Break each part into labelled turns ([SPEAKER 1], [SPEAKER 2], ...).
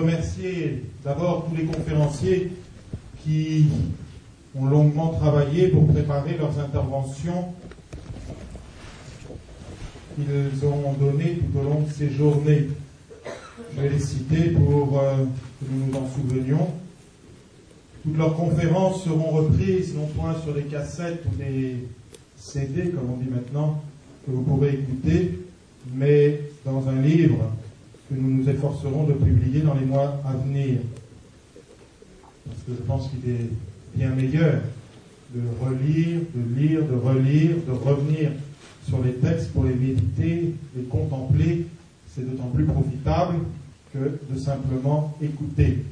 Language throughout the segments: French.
[SPEAKER 1] remercier d'abord tous les conférenciers qui ont longuement travaillé pour préparer leurs interventions qu'ils ont données tout au long de ces journées. Je vais les citer pour que nous nous en souvenions. Toutes leurs conférences seront reprises, non point sur des cassettes ou des CD, comme on dit maintenant, que vous pourrez écouter, mais dans un livre que nous nous efforcerons de publier dans les mois à venir. Parce que je pense qu'il est bien meilleur de relire, de lire, de relire, de revenir sur les textes pour les méditer, les contempler. C'est d'autant plus profitable que de simplement écouter.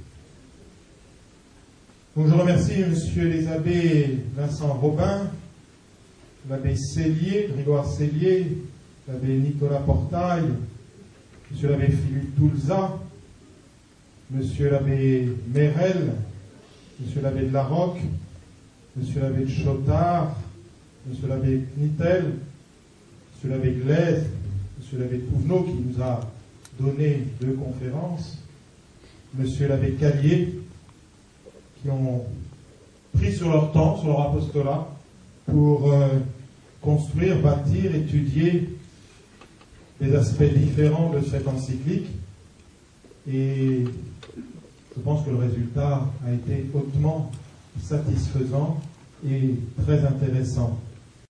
[SPEAKER 1] Donc je remercie Monsieur les abbés Vincent Robin, l'abbé Cellier, Grégoire Cellier, l'abbé Nicolas Portail, Monsieur l'abbé Philippe Toulza, Monsieur l'abbé Merel, Monsieur l'abbé de la Roque, Monsieur l'abbé de Chotard, Monsieur l'abbé Knittel, Monsieur l'abbé Glaise, Monsieur l'abbé Touvenot qui nous a donné 2 conférences, Monsieur l'abbé Callier, qui ont pris sur leur temps, sur leur apostolat, pour construire, bâtir, étudier des aspects différents de cette encyclique. Et je pense que le résultat a été hautement satisfaisant et très intéressant.